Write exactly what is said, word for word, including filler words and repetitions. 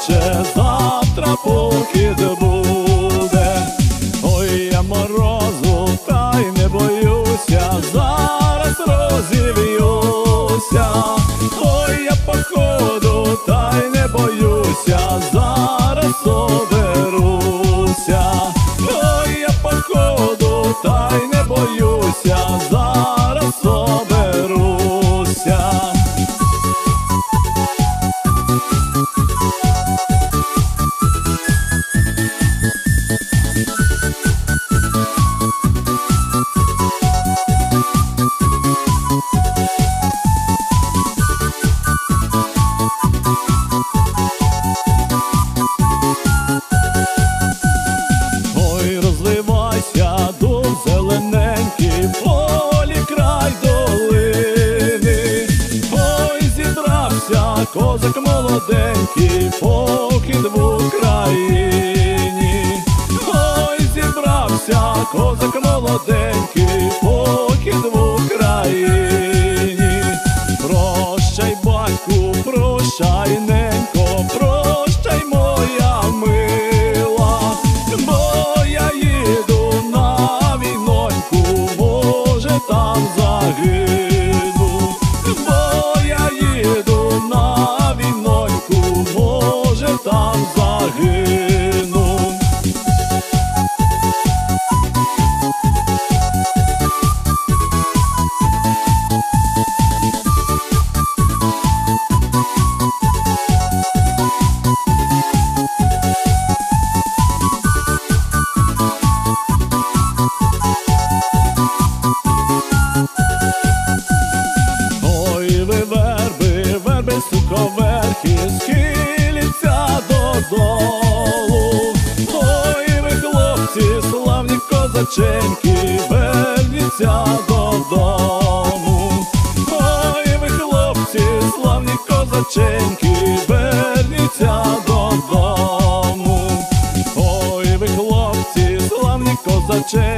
наче завтра похід буде. Ой, я морозу, та й не боюся, зараз розів'юся. Ой, я походу, та й не боюся, зараз соберуся. Ой, я походу, та й не боюся, зараз соберуся. Ой, розливайся, дух зелененький, полі край долини. Ой, зібрався козак молоденький, похід в Україні. Ой, зібрався козак молоденький, похід в Україні. Прощай, батьку, прощай, ненько, прощай, моя мила, бо я їду на війноньку, може там загину. Бо я їду на війноньку, може там загину. Ой, ви верби, верби суковерхи, схиліться додолу. Ой, ви хлопці, славні козаченьки, верніться додому. Ой, ви хлопці, славні козаченьки, верніться додому. Ой, ви хлопці, славні козаченьки,